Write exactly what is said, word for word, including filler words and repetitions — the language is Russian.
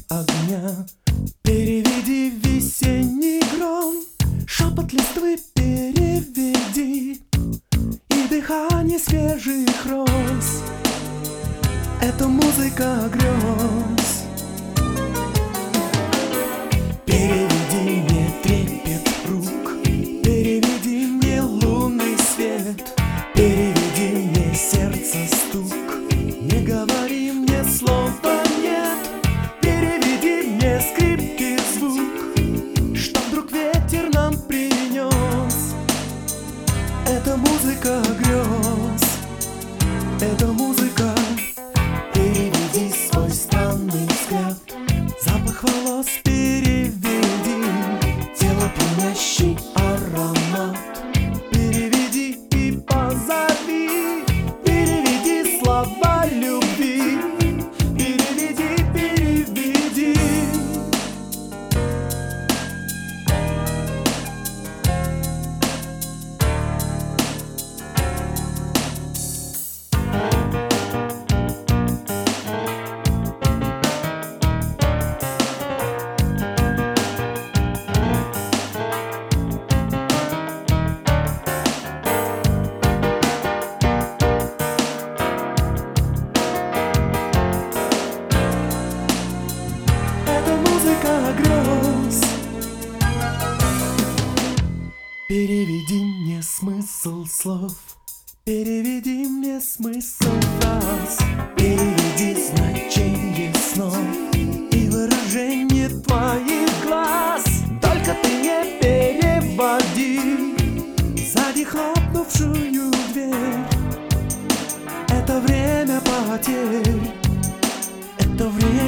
огня. Переведи весенний гром, шепот листвы переведи, и дыхание свежих роз. Это музыка грез. Переведи мне трепет рук, переведи мне лунный свет, переведи мне сердце стук, не говори мне слова нет. Переведи мне скрипки звук, что вдруг ветер нам принес. Это музыка грез, это музыка. Переведи свой странный взгляд, запах волос переведи, тело пьянящий аромат. Переведи и позови, переведи слова любви, переведи, переведи. Грез. Переведи мне смысл слов, переведи мне смысл фраз, переведи значение снов и выражение твоих глаз. Только ты не переводи сзади хлопнувшую дверь. Это время потерь, это время